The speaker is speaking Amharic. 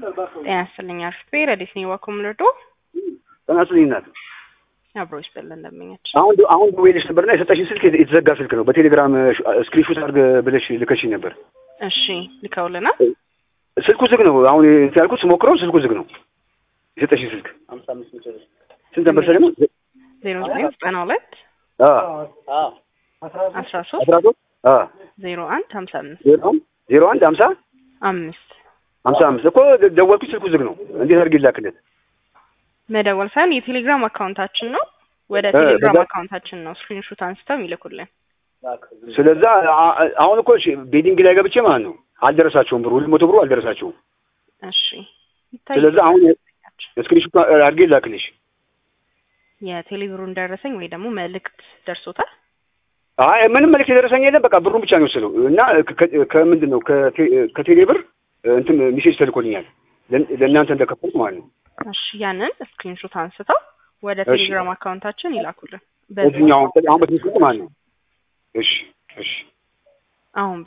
ጤና ይስጥልኝ አርፍቴ ረዲስ ነው ወኩምልዶ ጤና ይስጥልኝ እናት አብሮሽ በለን እንደምኛች አሁን ደውዬልሽ ነበርና የሰጠሽኝ ስልክ የተዘጋ ስልክ ነው በቴሌግራም ስክሪንሾት አድርገ ብለሽ ልከሽኝ ነበር እሺ ልከውልና ስልኩ ዝግ ነው አሁን ያልኩት ስሞክረው ስልኩ ዝግ ነው የሰጠሽኝ ስልክ 55 ስንት ነበር ሰለሞን 0992 13 01 55 እኮ ደወልኩኝ ስልኩ ዝግ ነው እንዴት አድርጌ ላክለት መደወል ሳይሆን የቴሌግራም አካውንታችን ነው ወደ ቴሌግራም አካውንታችን ነው ስክሪንሾት አንስተው ይልኩልን ስለዛ አሁን እኮ ቤዲንግ ላይ ገብቼ ማለት ነው አልደረሳቸውም ብሩ 200 ብሩ አልደረሳቸውም እሺ ስለዛ አሁን ስክሪንሾት አድርጌ ላክልሽ የቴሌብሩን ደረሰኝ ወይ ደግሞ መልእክት ደርሶታል አይ ምንም መልእክት የደረሰኝ የለም በቃ ብሩን ብቻ ነው የወሰደው እና ከምንድነው ከቴሌብር እንትን ሜሴጅ ተልኮልኛል ለእናንተ እንደከፈልኩ ማለት ነው እሺ ያንን ስክሪንሾት አንስተው ወደ ቴሌግራም አካውንታችን ይላኩልን በዚህኛው አሁን በትንሽ ማለት ነው እሺ አሁን